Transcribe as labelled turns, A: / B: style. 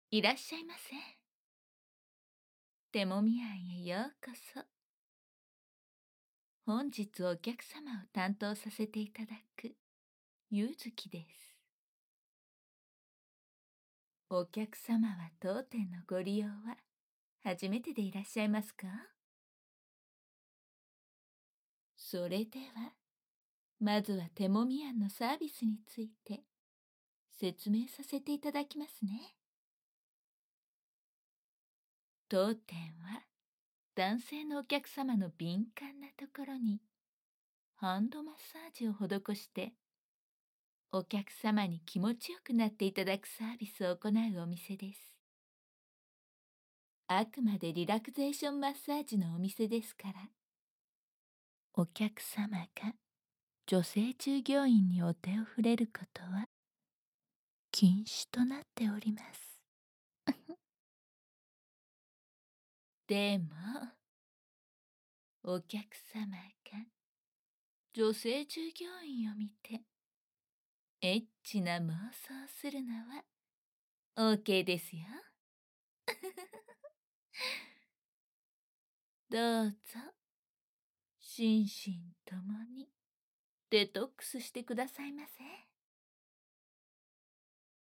A: いらっしゃいませ。手もみ庵へようこそ。本日お客様を担当させていただく、ゆずきです。お客様は当店のご利用は初めてでいらっしゃいますか？それでは、まずは手もみ庵のサービスについて説明させていただきますね。当店は男性のお客様の敏感なところにハンドマッサージを施してお客様に気持ちよくなっていただくサービスを行うお店です。あくまでリラクゼーションマッサージのお店ですから、お客様が女性従業員にお手を触れることは禁止となっております。でも、お客様が女性従業員を見てエッチな妄想するのは OK ですよ。どうぞ、心身ともにデトックスしてくださいませ。